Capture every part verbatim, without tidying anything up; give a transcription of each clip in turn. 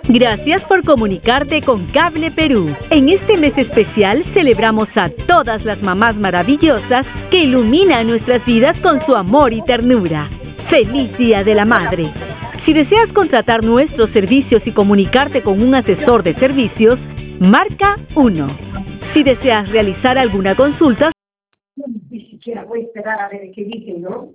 Gracias por comunicarte con Cable Perú. En este mes especial celebramos a todas las mamás maravillosas que iluminan nuestras vidas con su amor y ternura. ¡Feliz Día de la Madre! Si deseas contratar nuestros servicios y comunicarte con un asesor de servicios, marca uno. Si deseas realizar alguna consulta, ni siquiera voy a esperar a ver qué dice, ¿no?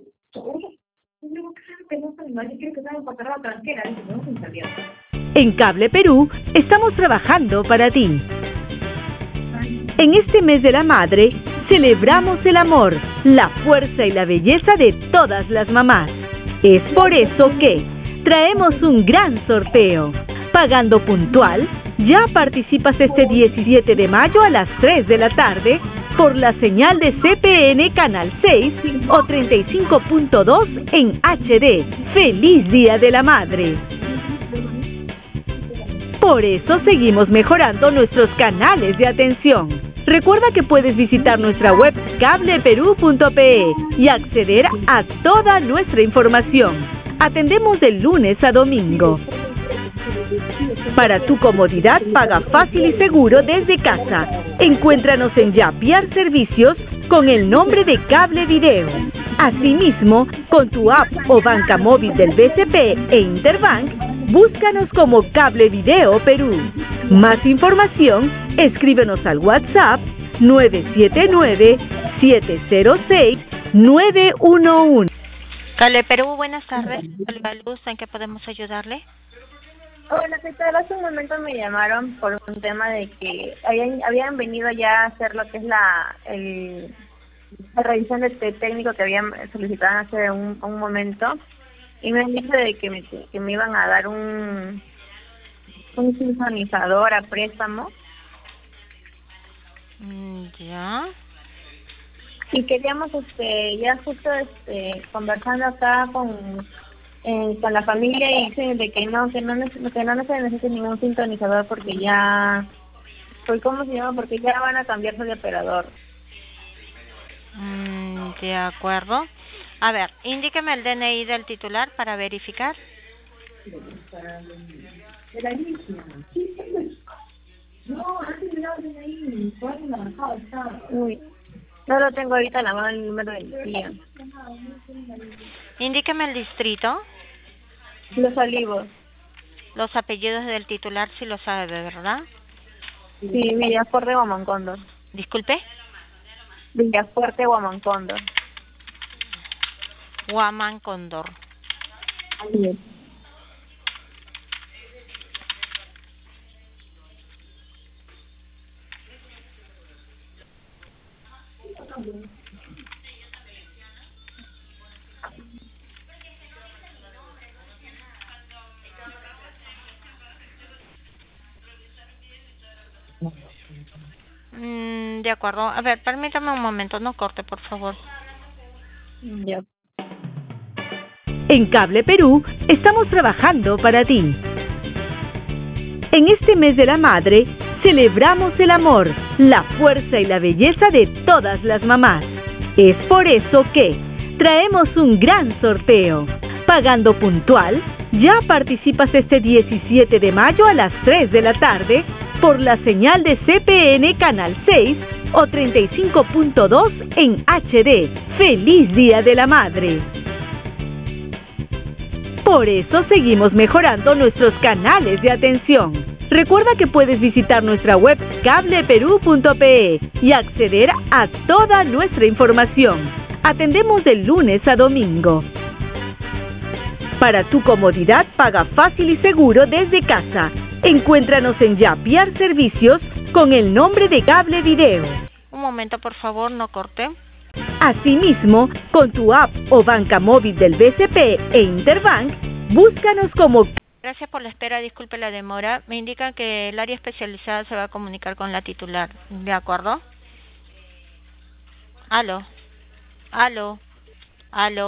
En Cable Perú estamos trabajando para ti. En este mes de la madre, celebramos el amor, la fuerza y la belleza de todas las mamás. Es por eso que traemos un gran sorteo. Pagando puntual, ya participas este diecisiete de mayo a las tres de la tarde por la señal de C P N Canal seis o treinta y cinco punto dos en H D. ¡Feliz Día de la Madre! Por eso seguimos mejorando nuestros canales de atención. Recuerda que puedes visitar nuestra web cable perú punto pe y acceder a toda nuestra información. Atendemos de lunes a domingo. Para tu comodidad, paga fácil y seguro desde casa. Encuéntranos en Yapiar Servicios con el nombre de Cable Video. Asimismo, con tu app o banca móvil del B C P e Interbank, búscanos como Cable Video Perú. Más información, escríbenos al WhatsApp nueve siete nueve, siete cero seis, nueve uno uno. Cable Perú, buenas tardes. Olga Luz, ¿en qué podemos ayudarle? Hola, ¿qué tal? Hace un momento me llamaron por un tema de que habían, habían venido ya a hacer lo que es la, el, la revisión de este técnico que habían solicitado hace un, un momento, y me han dicho de que me, que me iban a dar un, un sintonizador a préstamo. Mm, ya. Y queríamos, este, ya justo, este, conversando acá con... Eh, con la familia, y dicen de que no, que no, que no se necesita ningún sintonizador porque ya, pues ¿cómo se llama? Porque ya van a cambiarse de operador. Mm, de acuerdo. A ver, indíqueme el D N I del titular para verificar. Uy, no lo tengo ahorita en la mano el número del día. Indíqueme el distrito. Los Olivos. Los apellidos del titular, si lo sabe, ¿verdad? Sí, Villafuerte, Huamancóndor. Disculpe. Villafuerte, Huamancóndor. Huamancóndor. Así es. Mm, de acuerdo. A ver, permítame un momento, no corte, por favor. Ya. En Cable Perú estamos trabajando para ti. En este mes de la madre, celebramos el amor, la fuerza y la belleza de todas las mamás. Es por eso que traemos un gran sorteo. Pagando puntual, ya participas este diecisiete de mayo a las tres de la tarde por la señal de C P N Canal seis o treinta y cinco punto dos en H D. ¡Feliz Día de la Madre! Por eso seguimos mejorando nuestros canales de atención. Recuerda que puedes visitar nuestra web cable perú punto pe y acceder a toda nuestra información. Atendemos de lunes a domingo. Para tu comodidad, paga fácil y seguro desde casa. Encuéntranos en Yapiar Servicios con el nombre de Cable Video. Un momento, por favor, no corte. Asimismo, con tu app o banca móvil del B C P e Interbank, búscanos como... Gracias por la espera, disculpe la demora. Me indican que el área especializada se va a comunicar con la titular. ¿De acuerdo? Aló. Aló. Aló.